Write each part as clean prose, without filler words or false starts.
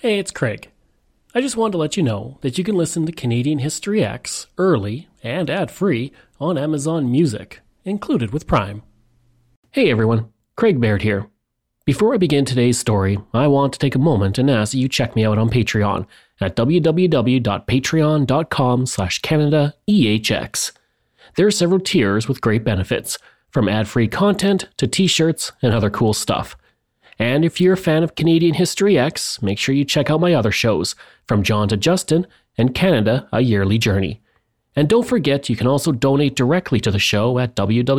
Hey, it's Craig. I just wanted to let you know that you can listen to Canadian History X early and ad-free on Amazon Music, included with Prime. Hey everyone, Craig Baird here. Before I begin today's story, I want to take a moment and ask that you check me out on Patreon at www.patreon.com/CanadaEHX. There are several tiers with great benefits, from ad-free content to t-shirts and other cool stuff. And if you're a fan of Canadian History X, make sure you check out my other shows, From John to Justin and Canada, A Yearly Journey. And don't forget, you can also donate directly to the show at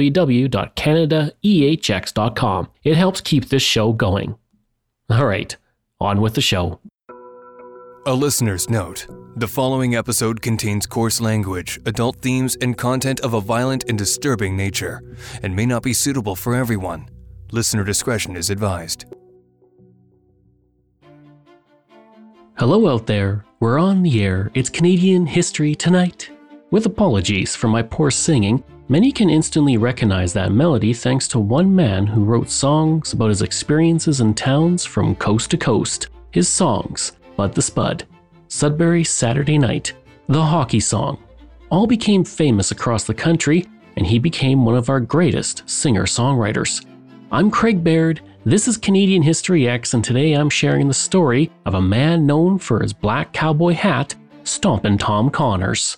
www.canadaehx.com. It helps keep this show going. All right, on with the show. A listener's note. The following episode contains coarse language, adult themes, and content of a violent and disturbing nature, and may not be suitable for everyone. Listener discretion is advised. Hello out there, we're on the air. It's Canadian History Tonight. With apologies for my poor singing, many can instantly recognize that melody thanks to one man who wrote songs about his experiences in towns from coast to coast. His songs, Bud the Spud, Sudbury Saturday Night, The Hockey Song, all became famous across the country, and he became one of our greatest singer-songwriters. I'm Craig Baird, this is Canadian History X, and today I'm sharing the story of a man known for his black cowboy hat, Stompin' Tom Connors.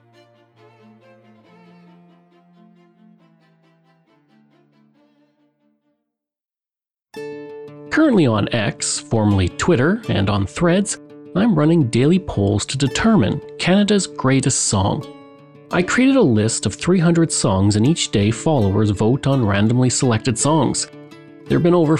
Currently on X, formerly Twitter, and on Threads, I'm running daily polls to determine Canada's greatest song. I created a list of 300 songs, and each day followers vote on randomly selected songs. There have been over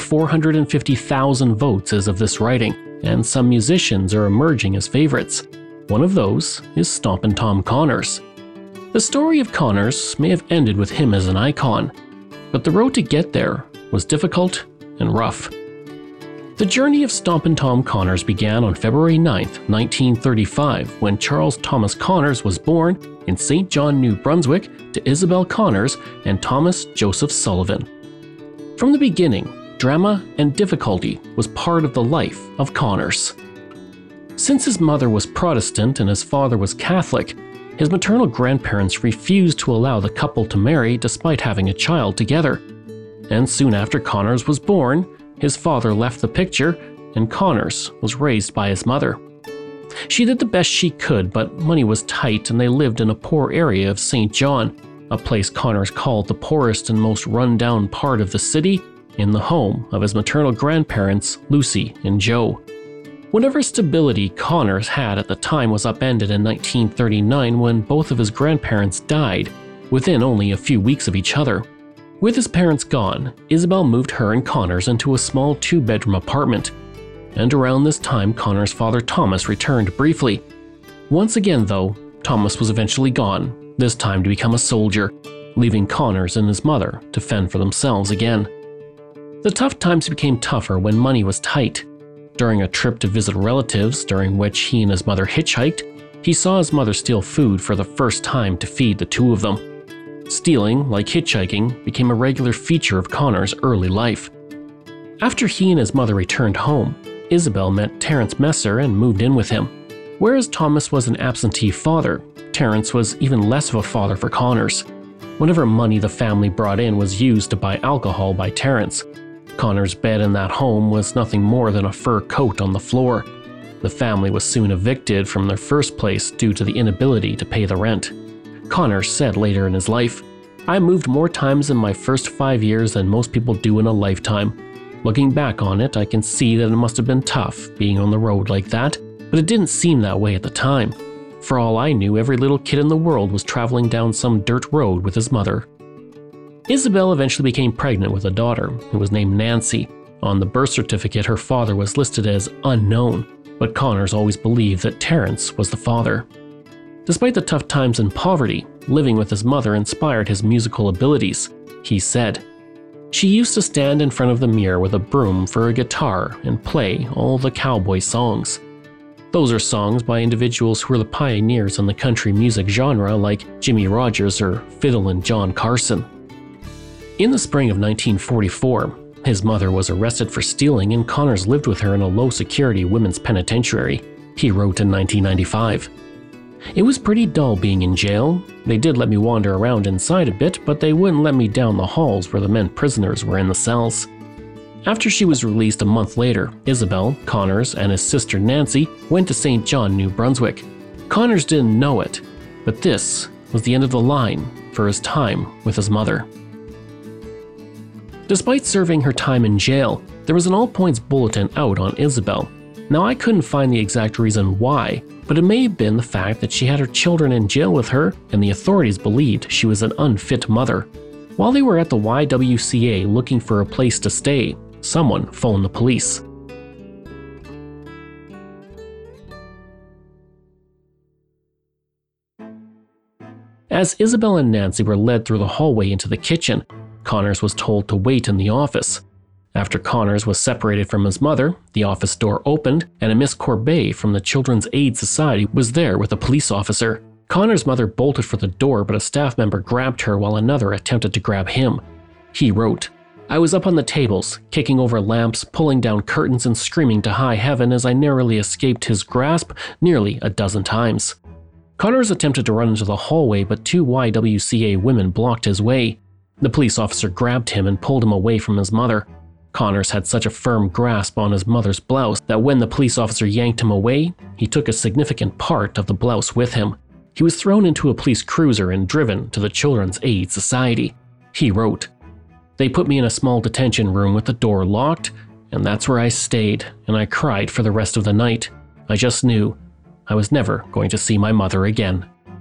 450,000 votes as of this writing, and some musicians are emerging as favorites. One of those is Stompin' Tom Connors. The story of Connors may have ended with him as an icon, but the road to get there was difficult and rough. The journey of Stompin' Tom Connors began on February 9, 1935, when Charles Thomas Connors was born in St. John, New Brunswick, to Isabel Connors and Thomas Joseph Sullivan. From the beginning, drama and difficulty was part of the life of Connors. Since his mother was Protestant and his father was Catholic, his maternal grandparents refused to allow the couple to marry despite having a child together. And soon after Connors was born, his father left the picture, and Connors was raised by his mother. She did the best she could, but money was tight and they lived in a poor area of St. John, a place Connors called the poorest and most run-down part of the city, in the home of his maternal grandparents, Lucy and Joe. Whatever stability Connors had at the time was upended in 1939 when both of his grandparents died, within only a few weeks of each other. With his parents gone, Isabel moved her and Connors into a small 2-bedroom apartment. And around this time, Connors' father Thomas returned briefly. Once again, though, Thomas was eventually gone, this time to become a soldier, leaving Connors and his mother to fend for themselves again. The tough times became tougher when money was tight. During a trip to visit relatives, during which he and his mother hitchhiked, he saw his mother steal food for the first time to feed the two of them. Stealing, like hitchhiking, became a regular feature of Connors' early life. After he and his mother returned home, Isabel met Terence Messer and moved in with him. Whereas Thomas was an absentee father, Terence was even less of a father for Connors. Whatever money the family brought in was used to buy alcohol by Terence. Connors' bed in that home was nothing more than a fur coat on the floor. The family was soon evicted from their first place due to the inability to pay the rent. Connors said later in his life, "I moved more times in my first 5 years than most people do in a lifetime. Looking back on it, I can see that it must have been tough being on the road like that, but it didn't seem that way at the time. For all I knew, every little kid in the world was traveling down some dirt road with his mother." Isabel eventually became pregnant with a daughter who was named Nancy. On the birth certificate, her father was listed as unknown, but Connors always believed that Terence was the father. Despite the tough times and poverty, living with his mother inspired his musical abilities. He said, "She used to stand in front of the mirror with a broom for a guitar and play all the cowboy songs. Those are songs by individuals who were the pioneers in the country music genre like Jimmie Rodgers or Fiddlin' John Carson." In the spring of 1944, His mother was arrested for stealing, and Connors lived with her in a low-security women's penitentiary, he wrote in 1995. It was pretty dull being in jail. They did let me wander around inside a bit, but they wouldn't let me down the halls where the men prisoners were in the cells. After she was released a month later, Isabel, Connors, and his sister Nancy went to St. John, New Brunswick. Connors didn't know it, but this was the end of the line for his time with his mother. Despite serving her time in jail, there was an all-points bulletin out on Isabel. Now, I couldn't find the exact reason why, but it may have been the fact that she had her children in jail with her, and the authorities believed she was an unfit mother. While they were at the YWCA looking for a place to stay, someone phoned the police. As Isabel and Nancy were led through the hallway into the kitchen, Connors was told to wait in the office. After Connors was separated from his mother, the office door opened, and a Miss Corbet from the Children's Aid Society was there with a police officer. Connors' mother bolted for the door, but a staff member grabbed her while another attempted to grab him. He wrote, "I was up on the tables, kicking over lamps, pulling down curtains, and screaming to high heaven as I narrowly escaped his grasp nearly a dozen times." Connors attempted to run into the hallway, but two YWCA women blocked his way. The police officer grabbed him and pulled him away from his mother. Connors had such a firm grasp on his mother's blouse that when the police officer yanked him away, he took a significant part of the blouse with him. He was thrown into a police cruiser and driven to the Children's Aid Society. He wrote, "They put me in a small detention room with the door locked, and that's where I stayed, and I cried for the rest of the night. I just knew I was never going to see my mother again."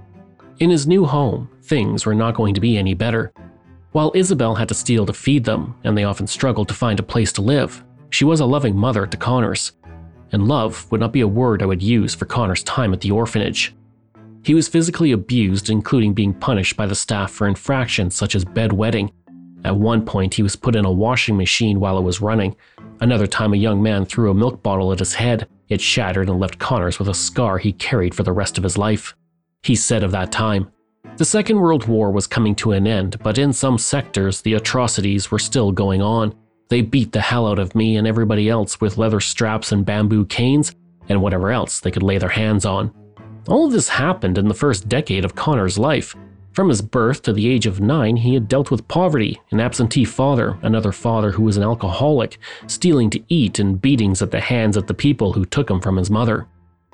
In his new home, things were not going to be any better. While Isabel had to steal to feed them, and they often struggled to find a place to live, she was a loving mother to Connors. And love would not be a word I would use for Connors' time at the orphanage. He was physically abused, including being punished by the staff for infractions such as bedwetting. At one point, he was put in a washing machine while it was running. Another time, a young man threw a milk bottle at his head. It shattered and left Connors with a scar he carried for the rest of his life. He said of that time, "The Second World War was coming to an end, but in some sectors, the atrocities were still going on. They beat the hell out of me and everybody else with leather straps and bamboo canes, and whatever else they could lay their hands on." All of this happened in the first decade of Connors' life. From his birth to the age of 9, he had dealt with poverty, an absentee father, another father who was an alcoholic, stealing to eat, and beatings at the hands of the people who took him from his mother.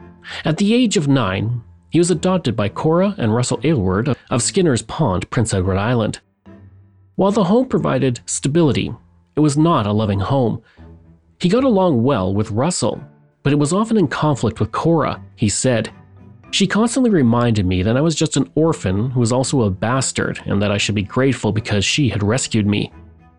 At the age of 9, he was adopted by Cora and Russell Aylward of Skinner's Pond, Prince Edward Island. While the home provided stability, it was not a loving home. He got along well with Russell, but it was often in conflict with Cora, he said. "She constantly reminded me that I was just an orphan who was also a bastard, and that I should be grateful because she had rescued me."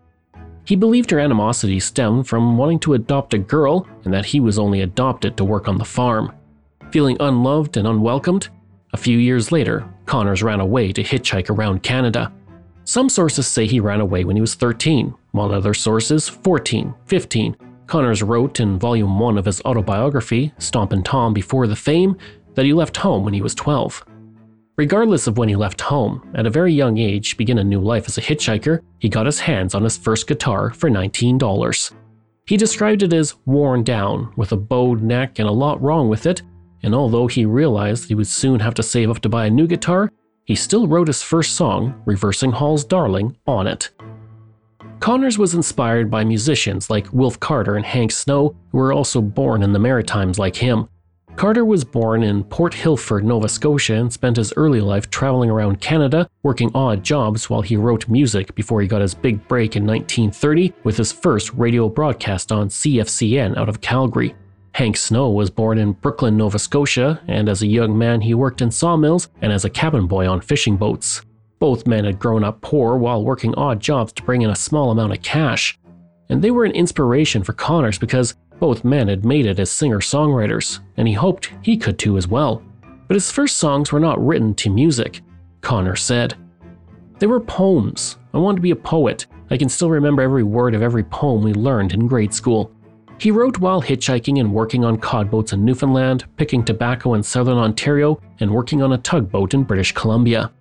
He believed her animosity stemmed from wanting to adopt a girl, and that he was only adopted to work on the farm. Feeling unloved and unwelcomed, a few years later, Connors ran away to hitchhike around Canada. Some sources say he ran away when he was 13, while other sources 14, 15. Connors wrote in Volume 1 of his autobiography, Stompin' Tom Before the Fame, that he left home when he was 12. Regardless of when he left home, at a very young age, begin a new life as a hitchhiker, he got his hands on his first guitar for $19. He described it as worn down, with a bowed neck and a lot wrong with it, and although he realized he would soon have to save up to buy a new guitar, he still wrote his first song, Reversing Hall's Darling, on it. Connors was inspired by musicians like Wilf Carter and Hank Snow, who were also born in the Maritimes like him. Carter was born in Port Hilford, Nova Scotia, and spent his early life traveling around Canada, working odd jobs while he wrote music before he got his big break in 1930 with his first radio broadcast on CFCN out of Calgary. Hank Snow was born in Brooklyn, Nova Scotia, and as a young man he worked in sawmills and as a cabin boy on fishing boats. Both men had grown up poor while working odd jobs to bring in a small amount of cash. And they were an inspiration for Connors because both men had made it as singer-songwriters, and he hoped he could too as well. But his first songs were not written to music, Connors said. They were poems. I wanted to be a poet. I can still remember every word of every poem we learned in grade school. He wrote while hitchhiking and working on cod boats in Newfoundland, picking tobacco in southern Ontario, and working on a tugboat in British Columbia.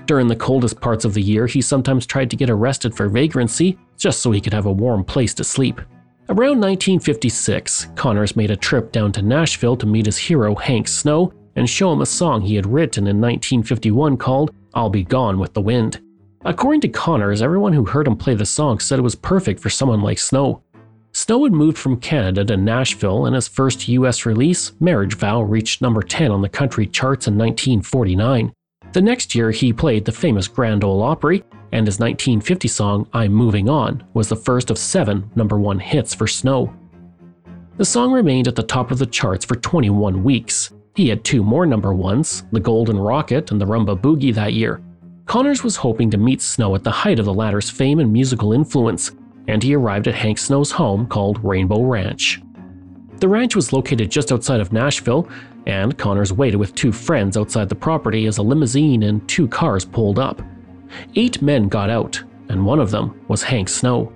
During the coldest parts of the year, he sometimes tried to get arrested for vagrancy just so he could have a warm place to sleep. Around 1956, Connors made a trip down to Nashville to meet his hero Hank Snow and show him a song he had written in 1951 called "I'll Be Gone with the Wind." According to Connors, everyone who heard him play the song said it was perfect for someone like Snow. Snow had moved from Canada to Nashville, and his first US release, Marriage Vow, reached number 10 on the country charts in 1949. The next year, he played the famous Grand Ole Opry, and his 1950 song, I'm Moving On, was the first of 7 #1 hits for Snow. The song remained at the top of the charts for 21 weeks. He had 2 more #1s, The Golden Rocket and The Rumba Boogie that year. Connors was hoping to meet Snow at the height of the latter's fame and musical influence, and he arrived at Hank Snow's home called Rainbow Ranch. The ranch was located just outside of Nashville, and Connors waited with 2 friends outside the property as a limousine and 2 cars pulled up. 8 men got out, and one of them was Hank Snow.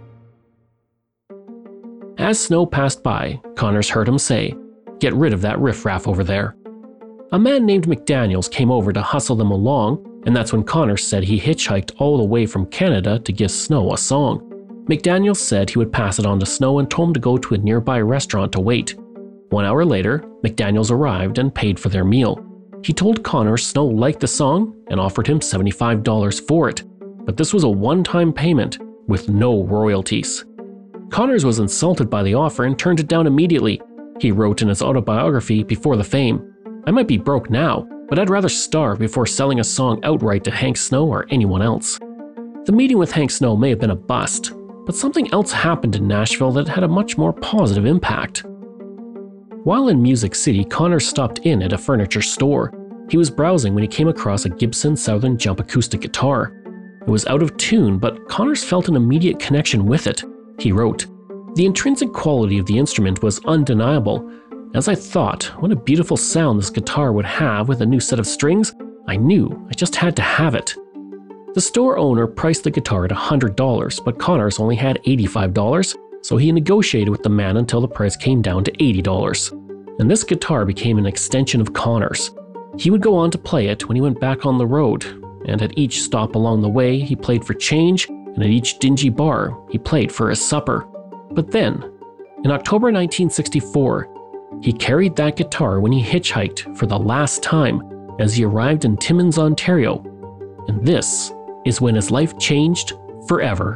As Snow passed by, Connors heard him say, "Get rid of that riffraff over there." A man named McDaniels came over to hustle them along, and that's when Connors said he hitchhiked all the way from Canada to give Snow a song. McDaniels said he would pass it on to Snow and told him to go to a nearby restaurant to wait. 1 hour later, McDaniels arrived and paid for their meal. He told Connors Snow liked the song and offered him $75 for it, but this was a one-time payment with no royalties. Connors was insulted by the offer and turned it down immediately. He wrote in his autobiography before the fame, "I might be broke now, but I'd rather starve before selling a song outright to Hank Snow or anyone else." The meeting with Hank Snow may have been a bust, but something else happened in Nashville that had a much more positive impact. While in Music City, Connors stopped in at a furniture store. He was browsing when he came across a Gibson Southern Jump acoustic guitar. It was out of tune, but Connors felt an immediate connection with it. He wrote, "The intrinsic quality of the instrument was undeniable. As I thought, what a beautiful sound this guitar would have with a new set of strings, I knew I just had to have it." The store owner priced the guitar at $100, but Connors only had $85, so he negotiated with the man until the price came down to $80. And this guitar became an extension of Connors. He would go on to play it when he went back on the road, and at each stop along the way, he played for change, and at each dingy bar, he played for his supper. But then, in October 1964, he carried that guitar when he hitchhiked for the last time as he arrived in Timmins, Ontario. And this is when his life changed forever.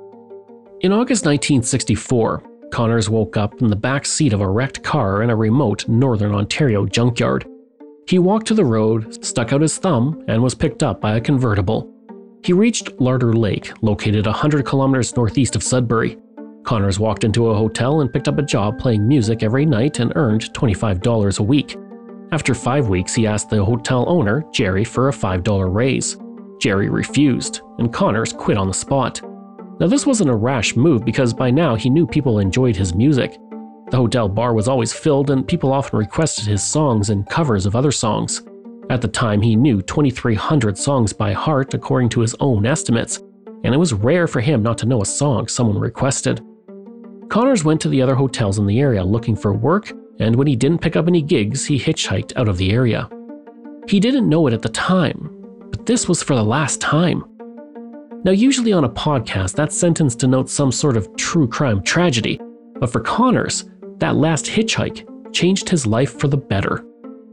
In August 1964, Connors woke up in the back seat of a wrecked car in a remote northern Ontario junkyard. He walked to the road, stuck out his thumb, and was picked up by a convertible. He reached Larder Lake, located 100 kilometers northeast of Sudbury. Connors walked into a hotel and picked up a job playing music every night and earned $25 a week. After 5 weeks, he asked the hotel owner, Jerry, for a $5 raise. Jerry refused, and Connors quit on the spot. Now, this wasn't a rash move because by now he knew people enjoyed his music. The hotel bar was always filled and people often requested his songs and covers of other songs. At the time, he knew 2,300 songs by heart according to his own estimates, and it was rare for him not to know a song someone requested. Connors went to the other hotels in the area looking for work, and when he didn't pick up any gigs, he hitchhiked out of the area. He didn't know it at the time, but this was for the last time. Now, usually on a podcast, that sentence denotes some sort of true crime tragedy, but for Connors, that last hitchhike changed his life for the better.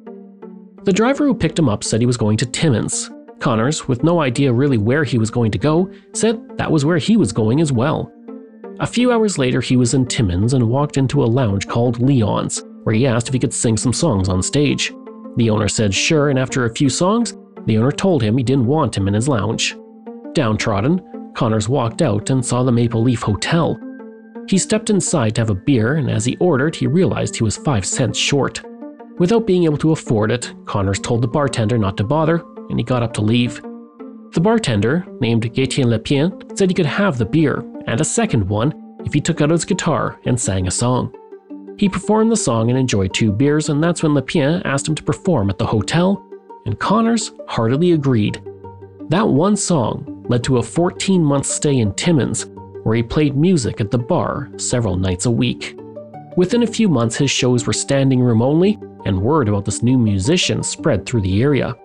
The driver who picked him up said he was going to Timmins. Connors, with no idea really where he was going to go, said that was where he was going as well. A few hours later, he was in Timmins and walked into a lounge called Leon's, where he asked if he could sing some songs on stage. The owner said sure, and after a few songs, the owner told him he didn't want him in his lounge. Downtrodden, Connors walked out and saw the Maple Leaf Hotel. He stepped inside to have a beer, and as he ordered, he realized he was 5 cents short. Without being able to afford it, Connors told the bartender not to bother, and he got up to leave. The bartender, named Gatien Lepien, said he could have the beer, and a second one, if he took out his guitar and sang a song. He performed the song and enjoyed 2 beers, and that's when Lepien asked him to perform at the hotel, and Connors heartily agreed. That one song led to a 14-month stay in Timmins, where he played music at the bar several nights a week. Within a few months, his shows were standing room only, and word about this new musician spread through the area.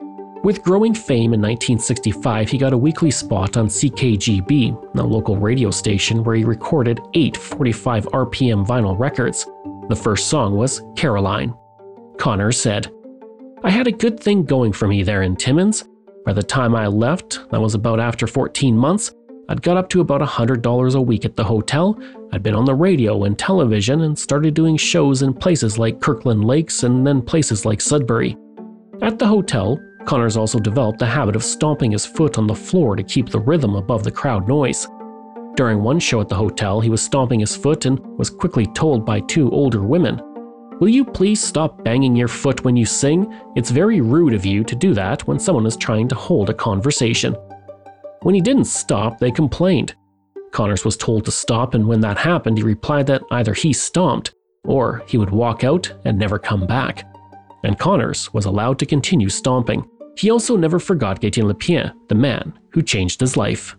With growing fame in 1965, he got a weekly spot on CKGB, a local radio station where he recorded 8 45 RPM vinyl records. The first song was Caroline. Connors said, "I had a good thing going for me there in Timmins. By the time I left, that was about after 14 months, I'd got up to about $100 a week at the hotel. I'd been on the radio and television and started doing shows in places like Kirkland Lakes and then places like Sudbury." At the hotel, Connors also developed the habit of stomping his foot on the floor to keep the rhythm above the crowd noise. During one show at the hotel, he was stomping his foot and was quickly told by 2 older women, "Will you please stop banging your foot when you sing? It's very rude of you to do that when someone is trying to hold a conversation." When he didn't stop, they complained. Connors was told to stop, and when that happened, he replied that either he stomped or he would walk out and never come back. And Connors was allowed to continue stomping. He also never forgot Etienne Lepien, the man who changed his life.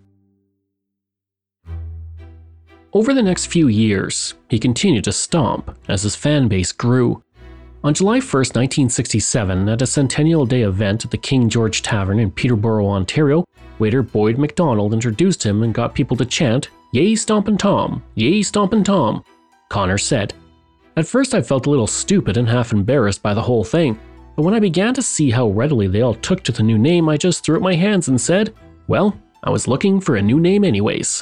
Over the next few years, he continued to stomp as his fan base grew. On July 1st, 1967, at a Centennial Day event at the King George Tavern in Peterborough, Ontario, waiter Boyd McDonald introduced him and got people to chant, "Yay Stompin' Tom! Yay Stompin' Tom!" Connors said, "At first I felt a little stupid and half embarrassed by the whole thing, but when I began to see how readily they all took to the new name, I just threw up my hands and said, well, I was looking for a new name anyways."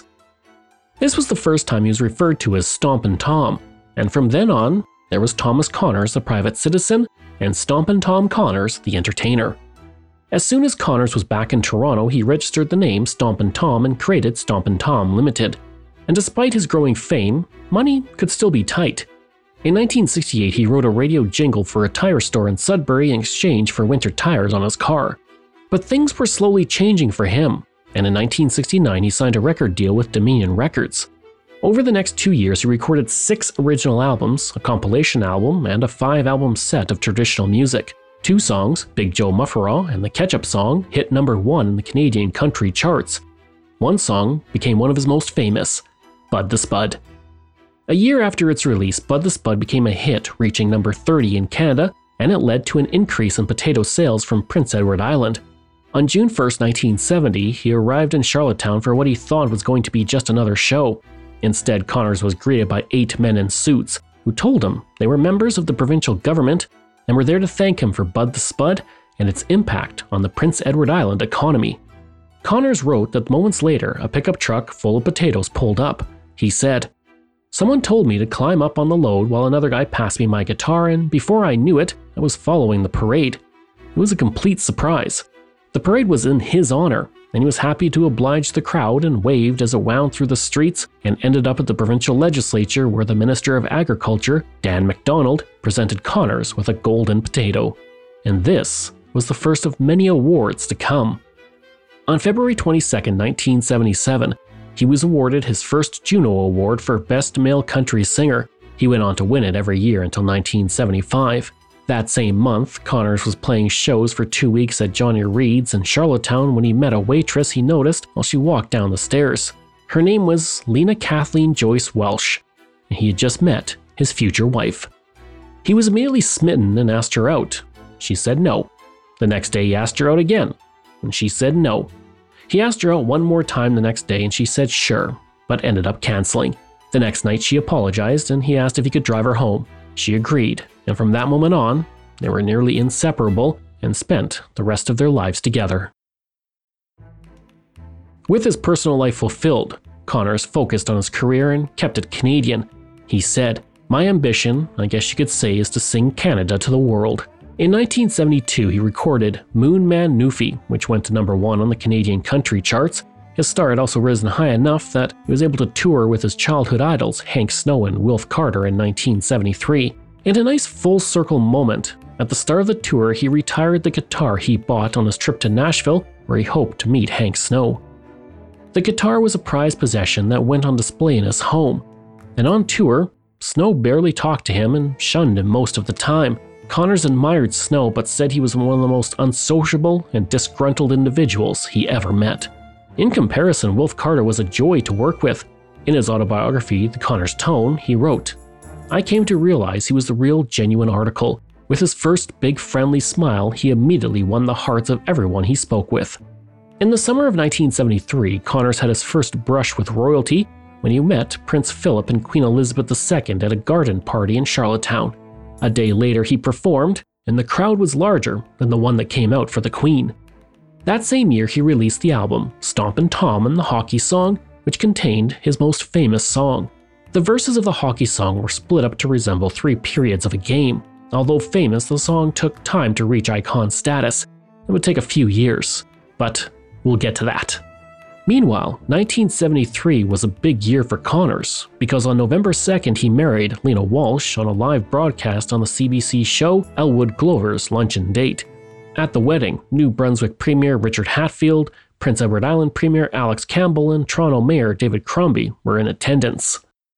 This was the first time he was referred to as Stompin' Tom, and from then on, there was Thomas Connors, the private citizen, and Stompin' Tom Connors, the entertainer. As soon as Connors was back in Toronto, he registered the name Stompin' Tom and created Stompin' Tom Limited. And despite his growing fame, money could still be tight. In 1968, he wrote a radio jingle for a tire store in Sudbury in exchange for winter tires on his car. But things were slowly changing for him, and in 1969 he signed a record deal with Dominion Records. Over the next 2 years, he recorded 6 original albums, a compilation album, and a 5-album set of traditional music. 2 songs, Big Joe Mufferaw and the Ketchup Song, hit #1 in the Canadian country charts. One song became one of his most famous, Bud the Spud. A year after its release, Bud the Spud became a hit, reaching number 30 in Canada, and it led to an increase in potato sales from Prince Edward Island. On June 1st, 1970, he arrived in Charlottetown for what he thought was going to be just another show. Instead, Connors was greeted by 8 men in suits, who told him they were members of the provincial government and were there to thank him for Bud the Spud and its impact on the Prince Edward Island economy. Connors wrote that moments later, a pickup truck full of potatoes pulled up. He said, "Someone told me to climb up on the load while another guy passed me my guitar, and before I knew it, I was following the parade. It was a complete surprise. The parade was in his honor, and he was happy to oblige the crowd and waved as it wound through the streets and ended up at the provincial legislature where the Minister of Agriculture, Dan MacDonald, presented Connors with a golden potato. And this was the first of many awards to come. On February 22, 1977, he was awarded his first Juno Award for Best Male Country Singer. He went on to win it every year until 1975. That same month, Connors was playing shows for 2 weeks at Johnny Reed's in Charlottetown when he met a waitress he noticed while she walked down the stairs. Her name was Lena Kathleen Joyce Welsh, and he had just met his future wife. He was immediately smitten and asked her out. She said no. The next day he asked her out again, and she said no. He asked her out one more time the next day and she said sure, but ended up canceling. The next night she apologized and he asked if he could drive her home. She agreed, and from that moment on, they were nearly inseparable and spent the rest of their lives together. With his personal life fulfilled, Connors focused on his career and kept it Canadian. He said, "My ambition, I guess you could say, is to sing Canada to the world." In 1972, he recorded Moon Man Newfie, which went to #1 on the Canadian country charts. His star had also risen high enough that he was able to tour with his childhood idols Hank Snow and Wilf Carter in 1973. In a nice full-circle moment, at the start of the tour he retired the guitar he bought on his trip to Nashville, where he hoped to meet Hank Snow. The guitar was a prized possession that went on display in his home, and on tour, Snow barely talked to him and shunned him most of the time. Connors admired Snow but said he was one of the most unsociable and disgruntled individuals he ever met. In comparison, Wilf Carter was a joy to work with. In his autobiography, The Connors Tone, he wrote, "I came to realize he was the real genuine article. With his first big friendly smile, he immediately won the hearts of everyone he spoke with. In the summer of 1973, Connors had his first brush with royalty when he met Prince Philip and Queen Elizabeth II at a garden party in Charlottetown. A day later, he performed, and the crowd was larger than the one that came out for the Queen. That same year, he released the album Stompin' Tom and the Hockey Song, which contained his most famous song. The verses of the hockey song were split up to resemble 3 periods of a game. Although famous, the song took time to reach icon status. It would take a few years, but we'll get to that. Meanwhile, 1973 was a big year for Connors, because on November 2nd he married Lena Walsh on a live broadcast on the CBC show Elwood Glover's Luncheon Date. At the wedding, New Brunswick Premier Richard Hatfield, Prince Edward Island Premier Alex Campbell, and Toronto Mayor David Crombie were in attendance.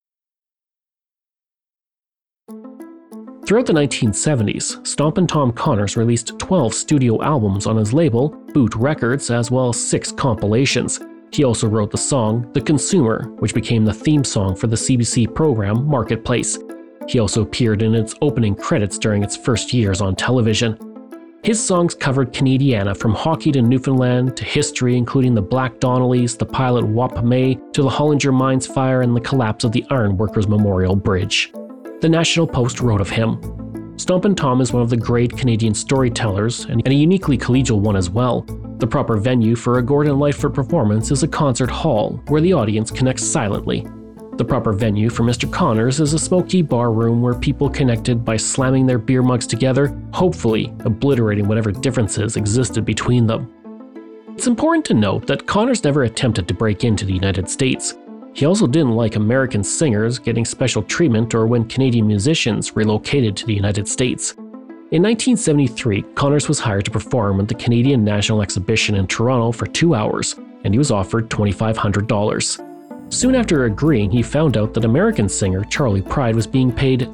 Throughout the 1970s, Stompin' Tom Connors released 12 studio albums on his label, Boot Records, as well as 6 compilations. He also wrote the song The Consumer, which became the theme song for the CBC program Marketplace. He also appeared in its opening credits during its first years on television. His songs covered Canadiana from hockey to Newfoundland to history, including the Black Donnellys, the pilot Wapamay, to the Hollinger Mines fire and the collapse of the Ironworkers Memorial Bridge. The National Post wrote of him, "Stompin' Tom is one of the great Canadian storytellers and a uniquely collegial one as well. The proper venue for a Gordon Lightfoot performance is a concert hall where the audience connects silently. The proper venue for Mr. Connors is a smoky bar room where people connected by slamming their beer mugs together, hopefully obliterating whatever differences existed between them." It's important to note that Connors never attempted to break into the United States. He also didn't like American singers getting special treatment or when Canadian musicians relocated to the United States. In 1973, Connors was hired to perform at the Canadian National Exhibition in Toronto for 2 hours, and he was offered $2,500. Soon after agreeing, he found out that American singer Charley Pride was being paid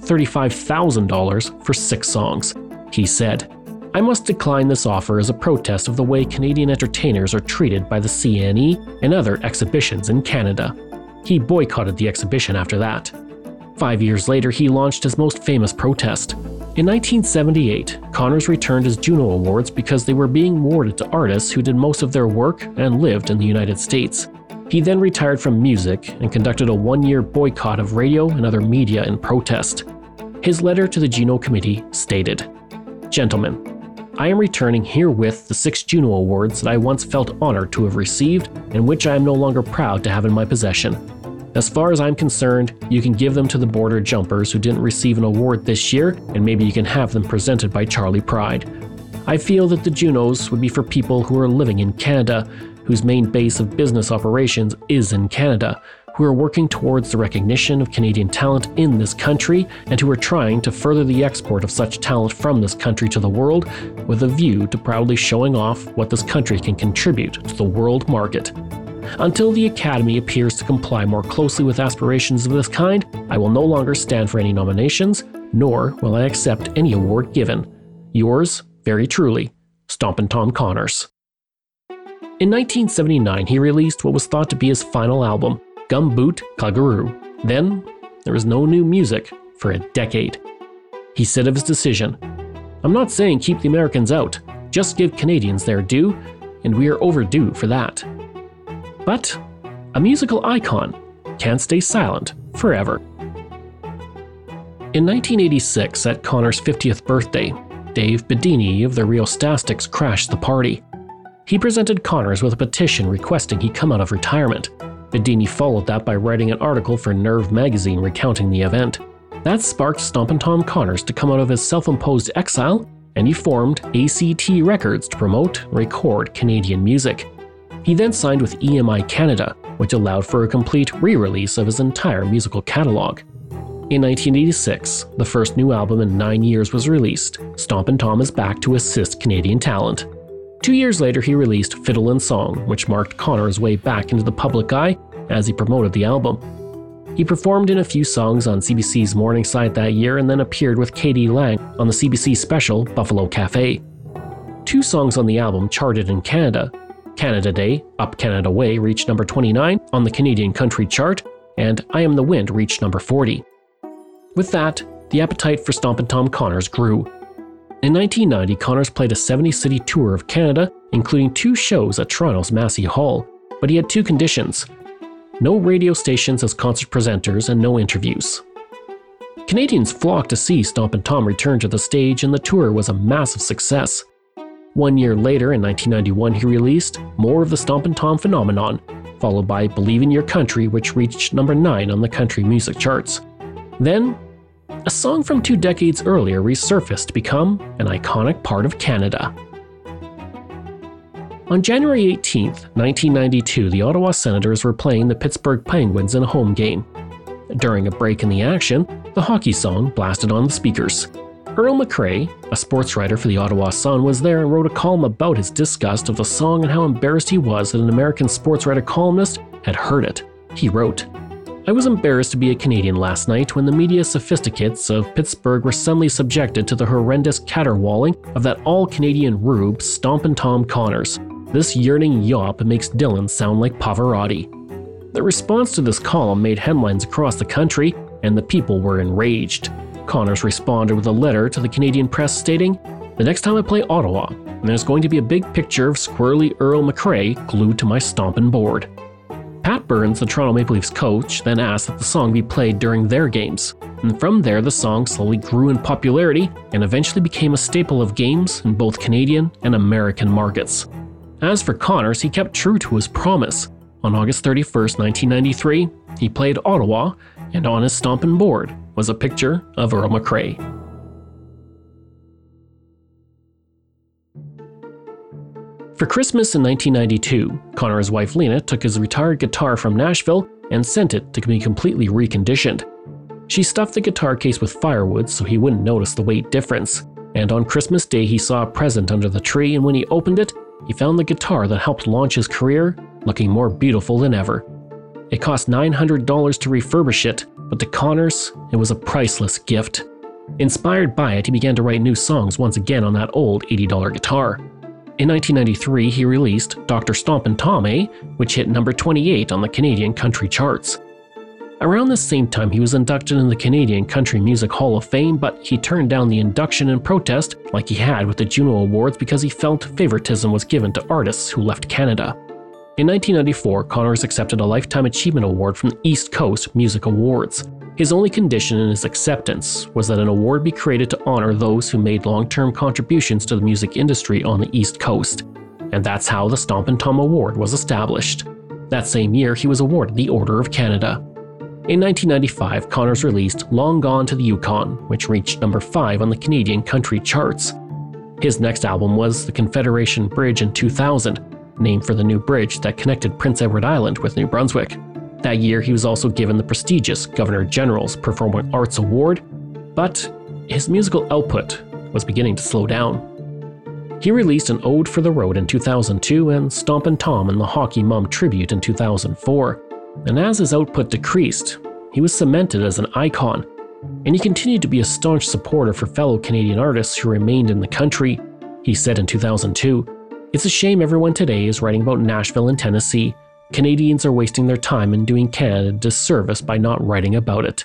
$35,000 for 6 songs. He said, "I must decline this offer as a protest of the way Canadian entertainers are treated by the CNE and other exhibitions in Canada." He boycotted the exhibition after that. 5 years later, he launched his most famous protest. In 1978, Connors returned his Juno Awards because they were being awarded to artists who did most of their work and lived in the United States. He then retired from music and conducted a 1-year boycott of radio and other media in protest. His letter to the Juno Committee stated, "Gentlemen, I am returning herewith the 6 Juno Awards that I once felt honored to have received and which I am no longer proud to have in my possession. As far as I'm concerned, you can give them to the border jumpers who didn't receive an award this year, and maybe you can have them presented by Charley Pride. I feel that the Junos would be for people who are living in Canada, whose main base of business operations is in Canada, who are working towards the recognition of Canadian talent in this country, and who are trying to further the export of such talent from this country to the world, with a view to proudly showing off what this country can contribute to the world market. Until the Academy appears to comply more closely with aspirations of this kind, I will no longer stand for any nominations, nor will I accept any award given. Yours, very truly, Stompin' Tom Connors." In 1979, he released what was thought to be his final album, Gumboot Cluggaroo. Then, there was no new music for a decade. He said of his decision, "I'm not saying keep the Americans out, just give Canadians their due, and we are overdue for that." But a musical icon can't stay silent forever. In 1986, at Connors' 50th birthday, Dave Bedini of the Rheostastics crashed the party. He presented Connors with a petition requesting he come out of retirement. Bedini followed that by writing an article for Nerve magazine recounting the event. That sparked Stompin' Tom Connors to come out of his self-imposed exile, and he formed ACT Records to promote and record Canadian music. He then signed with EMI Canada, which allowed for a complete re-release of his entire musical catalog. In 1986, the first new album in 9 years was released. Stompin' Tom is back to assist Canadian talent. 2 years later, he released Fiddle and Song, which marked Connors' way back into the public eye as he promoted the album. He performed in a few songs on CBC's Morningside that year and then appeared with Katie Lang on the CBC special Buffalo Cafe. 2 songs on the album charted in Canada. Canada Day, Up Canada Way reached number 29 on the Canadian Country Chart, and I Am the Wind reached number 40. With that, the appetite for Stompin' Tom Connors grew. In 1990, Connors played a 70-city tour of Canada, including 2 shows at Toronto's Massey Hall, but he had 2 conditions: no radio stations as concert presenters and no interviews. Canadians flocked to see Stompin' Tom return to the stage, and the tour was a massive success. 1 year later, in 1991, he released more of the Stompin' Tom phenomenon, followed by Believe in Your Country, which reached number 9 on the country music charts. Then, a song from 2 decades earlier resurfaced to become an iconic part of Canada. On January 18, 1992, the Ottawa Senators were playing the Pittsburgh Penguins in a home game. During a break in the action, the hockey song blasted on the speakers. Earl McRae, a sports writer for the Ottawa Sun, was there and wrote a column about his disgust of the song and how embarrassed he was that an American sports writer columnist had heard it. He wrote, "I was embarrassed to be a Canadian last night when the media sophisticates of Pittsburgh were suddenly subjected to the horrendous caterwauling of that all-Canadian rube Stompin' Tom Connors. This yearning yawp makes Dylan sound like Pavarotti." The response to this column made headlines across the country, and the people were enraged. Connors responded with a letter to the Canadian press stating, "The next time I play Ottawa, there's going to be a big picture of squirrely Earl McRae glued to my stompin' board." Pat Burns, the Toronto Maple Leafs coach, then asked that the song be played during their games. And from there, the song slowly grew in popularity and eventually became a staple of games in both Canadian and American markets. As for Connors, he kept true to his promise. On August 31st, 1993, he played Ottawa, and on his stompin' board was a picture of Earl McRae. For Christmas in 1992, Connors' wife Lena took his retired guitar from Nashville and sent it to be completely reconditioned. She stuffed the guitar case with firewood so he wouldn't notice the weight difference, and on Christmas Day he saw a present under the tree, and when he opened it, he found the guitar that helped launch his career looking more beautiful than ever. It cost $900 to refurbish it, but to Connors, it was a priceless gift. Inspired by it, he began to write new songs once again on that old $80 guitar. In 1993, he released Dr. Stompin' Tom, which hit number 28 on the Canadian country charts. Around the same time, he was inducted in the Canadian Country Music Hall of Fame, but he turned down the induction in protest, like he had with the Juno Awards, because he felt favoritism was given to artists who left Canada. In 1994, Connors accepted a Lifetime Achievement Award from the East Coast Music Awards. His only condition in his acceptance was that an award be created to honor those who made long-term contributions to the music industry on the East Coast. And that's how the Stompin' Tom Award was established. That same year, he was awarded the Order of Canada. In 1995, Connors released Long Gone to the Yukon, which reached number 5 on the Canadian country charts. His next album was The Confederation Bridge in 2000, named for the new bridge that connected Prince Edward Island with New Brunswick. That year, he was also given the prestigious Governor General's Performing Arts Award, but his musical output was beginning to slow down. He released an Ode for the Road in 2002 and Stompin' Tom and the Hockey Mom Tribute in 2004. And as his output decreased, he was cemented as an icon, and he continued to be a staunch supporter for fellow Canadian artists who remained in the country. He said in 2002, "It's a shame everyone today is writing about Nashville and Tennessee. Canadians are wasting their time and doing Canada a disservice by not writing about it."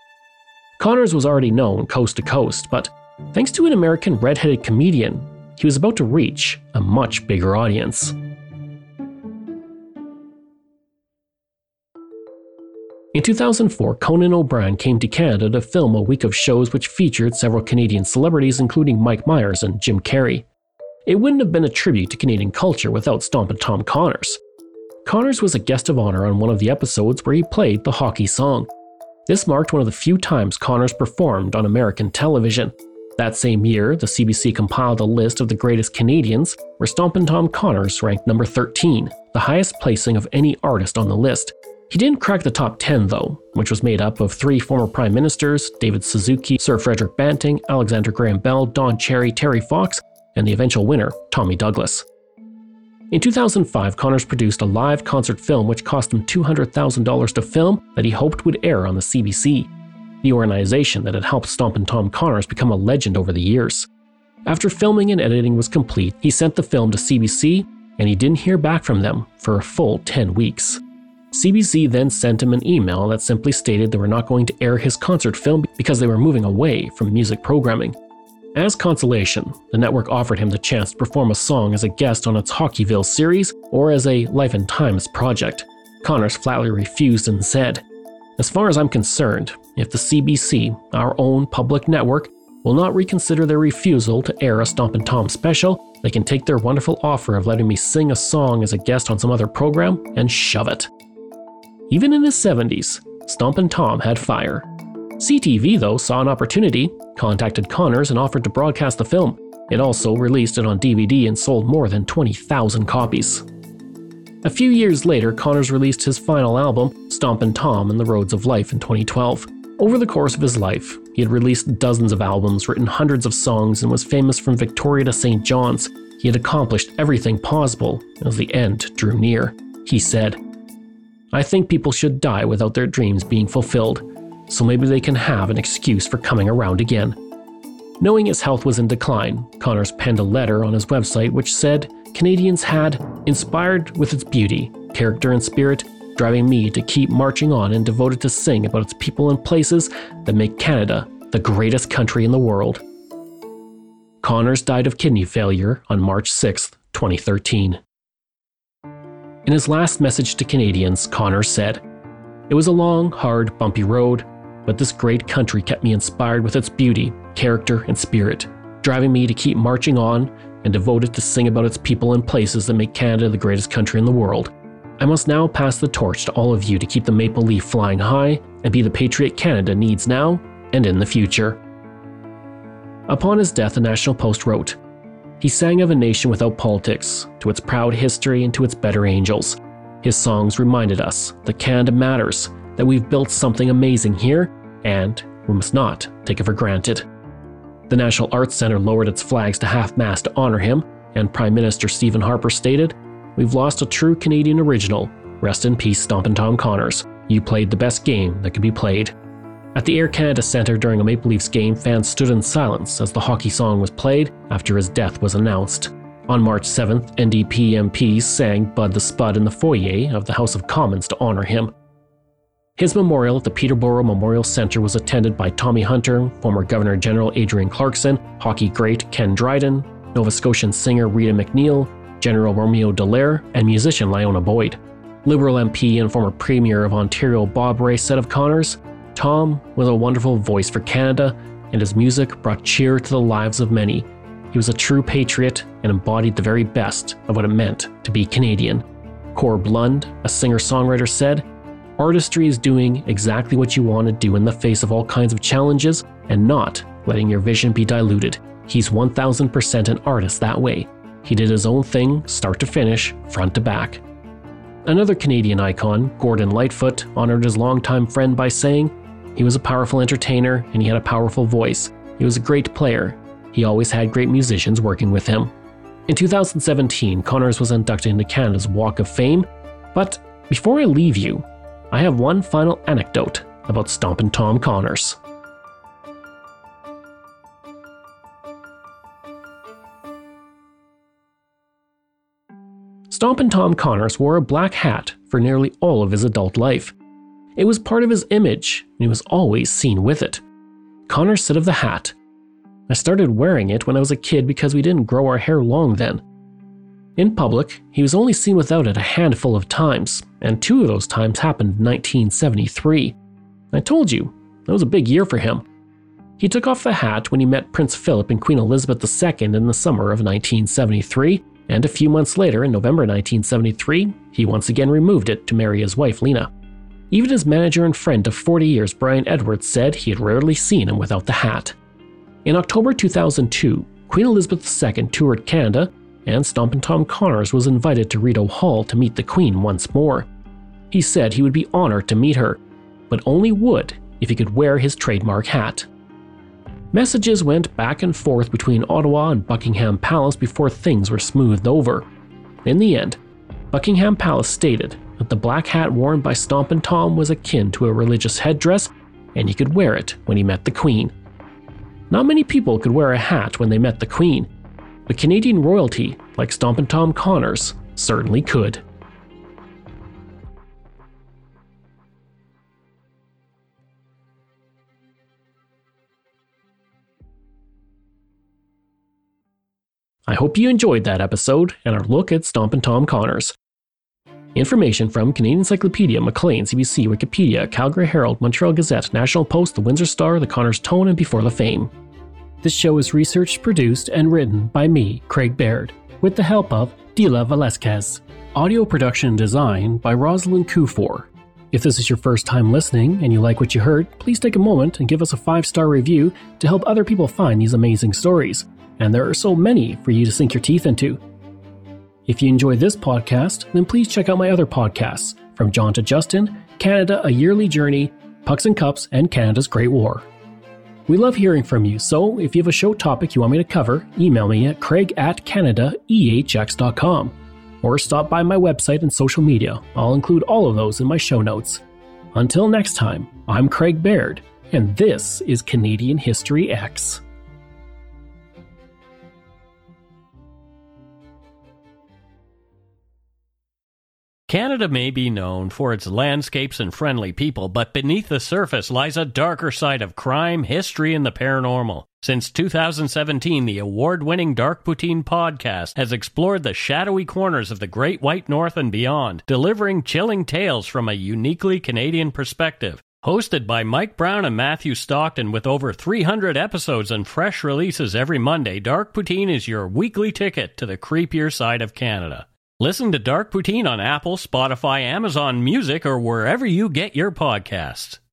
Connors was already known coast to coast, but thanks to an American red-headed comedian, he was about to reach a much bigger audience. In 2004, Conan O'Brien came to Canada to film a week of shows which featured several Canadian celebrities, including Mike Myers and Jim Carrey. It wouldn't have been a tribute to Canadian culture without Stompin' Tom Connors. Connors was a guest of honor on one of the episodes where he played the hockey song. This marked one of the few times Connors performed on American television. That same year, the CBC compiled a list of the greatest Canadians, where Stompin' Tom Connors ranked number 13, the highest placing of any artist on the list. He didn't crack the top 10 though, which was made up of 3 former prime ministers, David Suzuki, Sir Frederick Banting, Alexander Graham Bell, Don Cherry, Terry Fox, and the eventual winner, Tommy Douglas. In 2005, Connors produced a live concert film which cost him $200,000 to film that he hoped would air on the CBC, the organization that had helped Stompin' Tom Connors become a legend over the years. After filming and editing was complete, he sent the film to CBC, and he didn't hear back from them for a full 10 weeks. CBC then sent him an email that simply stated they were not going to air his concert film because they were moving away from music programming. As consolation, the network offered him the chance to perform a song as a guest on its Hockeyville series or as a Life and Times project. Connors flatly refused and said, "As far as I'm concerned, if the CBC, our own public network, will not reconsider their refusal to air a Stompin' Tom special, they can take their wonderful offer of letting me sing a song as a guest on some other program and shove it." Even in his 70s, Stompin' Tom had fire. CTV, though, saw an opportunity, contacted Connors and offered to broadcast the film. It also released it on DVD and sold more than 20,000 copies. A few years later, Connors released his final album, Stompin' Tom and the Roads of Life, in 2012. Over the course of his life, he had released dozens of albums, written hundreds of songs, and was famous from Victoria to St. John's. He had accomplished everything possible as the end drew near. He said, "I think people should die without their dreams being fulfilled, so maybe they can have an excuse for coming around again." Knowing his health was in decline, Connors penned a letter on his website which said Canadians had inspired with its beauty, character and spirit, driving me to keep marching on and devoted to sing about its people and places that make Canada the greatest country in the world. Connors died of kidney failure on March 6, 2013. In his last message to Canadians, Connors said, "It was a long, hard, bumpy road, but this great country kept me inspired with its beauty, character, and spirit, driving me to keep marching on and devoted to sing about its people and places that make Canada the greatest country in the world. I must now pass the torch to all of you to keep the maple leaf flying high and be the patriot Canada needs now and in the future." Upon his death, the National Post wrote, "He sang of a nation without politics, to its proud history and to its better angels. His songs reminded us that Canada matters, that we've built something amazing here, and we must not take it for granted." The National Arts Centre lowered its flags to half-mast to honor him, and Prime Minister Stephen Harper stated, "We've lost a true Canadian original. Rest in peace, Stompin' Tom Connors. You played the best game that could be played." At the Air Canada Centre during a Maple Leafs game, fans stood in silence as the hockey song was played after his death was announced. On March 7th, NDP MPs sang Bud the Spud in the foyer of the House of Commons to honor him. His memorial at the Peterborough Memorial Centre was attended by Tommy Hunter, former Governor-General Adrian Clarkson, hockey great Ken Dryden, Nova Scotian singer Rita McNeil, General Romeo Dallaire, and musician Lyona Boyd. Liberal MP and former Premier of Ontario Bob Rae said of Connors, "Tom was a wonderful voice for Canada, and his music brought cheer to the lives of many. He was a true patriot and embodied the very best of what it meant to be Canadian." Corb Lund, a singer-songwriter, said, "Artistry is doing exactly what you want to do in the face of all kinds of challenges and not letting your vision be diluted. He's 1000% an artist that way. He did his own thing, start to finish, front to back." Another Canadian icon, Gordon Lightfoot, honored his longtime friend by saying, "He was a powerful entertainer and he had a powerful voice. He was a great player. He always had great musicians working with him." In 2017, Connors was inducted into Canada's Walk of Fame, but before I leave you, I have one final anecdote about Stompin' Tom Connors. Stompin' Tom Connors wore a black hat for nearly all of his adult life. It was part of his image, and he was always seen with it. Connors said of the hat, "I started wearing it when I was a kid because we didn't grow our hair long then." In public, he was only seen without it a handful of times, and 2 of those times happened in 1973. I told you, that was a big year for him. He took off the hat when he met Prince Philip and Queen Elizabeth II in the summer of 1973, and a few months later, in November 1973, he once again removed it to marry his wife Lena. Even his manager and friend of 40 years, Brian Edwards, said he had rarely seen him without the hat. In October 2002, Queen Elizabeth II toured Canada, and Stompin' Tom Connors was invited to Rideau Hall to meet the Queen once more. He said he would be honored to meet her, but only would if he could wear his trademark hat. Messages went back and forth between Ottawa and Buckingham Palace before things were smoothed over. In the end, Buckingham Palace stated that the black hat worn by Stompin' Tom was akin to a religious headdress, and he could wear it when he met the Queen. Not many people could wear a hat when they met the Queen, but Canadian royalty, like Stompin' Tom Connors, certainly could. I hope you enjoyed that episode and our look at Stompin' Tom Connors. Information from Canadian Encyclopedia, Maclean, CBC, Wikipedia, Calgary Herald, Montreal Gazette, National Post, The Windsor Star, The Connors Tone, and Before the Fame. This show is researched, produced, and written by me, Craig Baird, with the help of Dila Velasquez. Audio production and design by Rosalind Kufor. If this is your first time listening and you like what you heard, please take a moment and give us a 5-star review to help other people find these amazing stories. And there are so many for you to sink your teeth into. If you enjoy this podcast, then please check out my other podcasts, From John to Justin, Canada, A Yearly Journey, Pucks and Cups, and Canada's Great War. We love hearing from you, so if you have a show topic you want me to cover, email me at craig@canadaehx.com, or stop by my website and social media. I'll include all of those in my show notes. Until next time, I'm Craig Baird, and this is Canadian History X. Canada may be known for its landscapes and friendly people, but beneath the surface lies a darker side of crime, history, and the paranormal. Since 2017, the award-winning Dark Poutine podcast has explored the shadowy corners of the Great White North and beyond, delivering chilling tales from a uniquely Canadian perspective. Hosted by Mike Brown and Matthew Stockton with over 300 episodes and fresh releases every Monday, Dark Poutine is your weekly ticket to the creepier side of Canada. Listen to Dark Poutine on Apple, Spotify, Amazon Music, or wherever you get your podcasts.